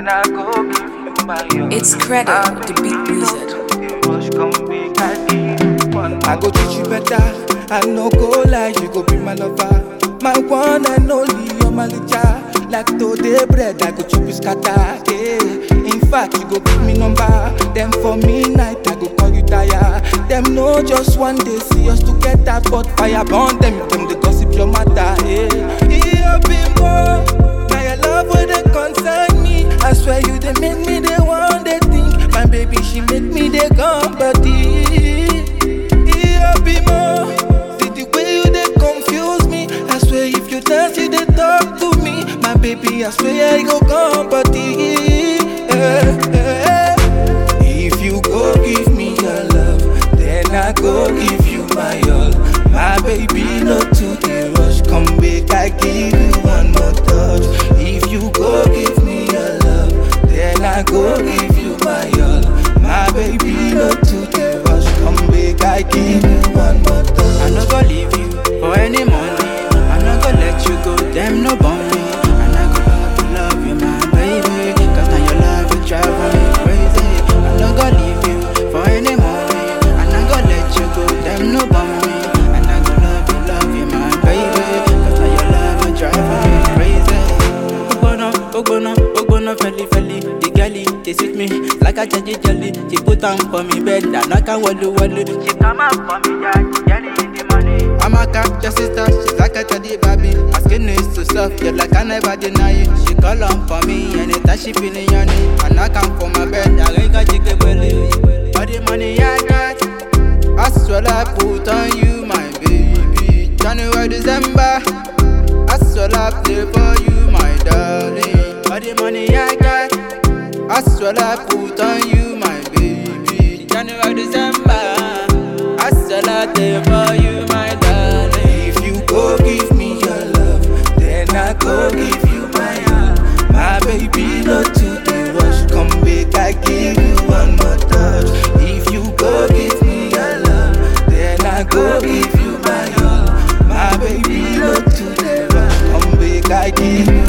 then I go give you my all. It's Credo, the beat wizard. I go treat you better, I no go lie, you go be my lover. My one and only, you're my licha. Like today bread, I go chop you scatter, yeah. In fact, you go give me number. Then for me night, I go call you tire. Them know just one day see us together, but fire burn them they gossip your matter, yeah. Yeah, bimbo, now your love will they concern me. I swear you they make me they want they think. My baby she make me they come body. Yeah, bimbo, see the way you they confuse me. I swear if you dance you they talk to me. My baby I swear I go come body. If you go give me your love, then I go give you my all. My baby not to the rush, come back I give you one more touch. If you go give me your love, then I go give you my all. My baby not to the rush, come back I give you one more touch. I no go leave you for any money, I no go let you go, them no born me. I no go love you my baby, cause now your love will drive me crazy. I no go leave you for any money, I no go let you go, them no born me. I no go love you my baby, cause now your love will drive me crazy. Ogbono, felly, the girlie, they sweet me like a jelly. She put on for me bed, and I can wallow. She come up for me, jelly in the money. I'm a cat, your sister, she's like a teddy baby. Her skin is so soft, yet like I never deny it. She call on for me, anytime she feeling yummy. And I come for my bed, I ain't got chicken belly. All the money I got, I swear I put on you, my baby. January, December, I swear I play for you, my darling. All the money I got, I swear I put on you, my baby. January, December, I swear I play for you, my darling. If you go give me your love, then I go give you my all. My baby not to the rush, come back I give you one more touch. If you go give me your love, then I go give you my all. My baby not to the rush, come back I give you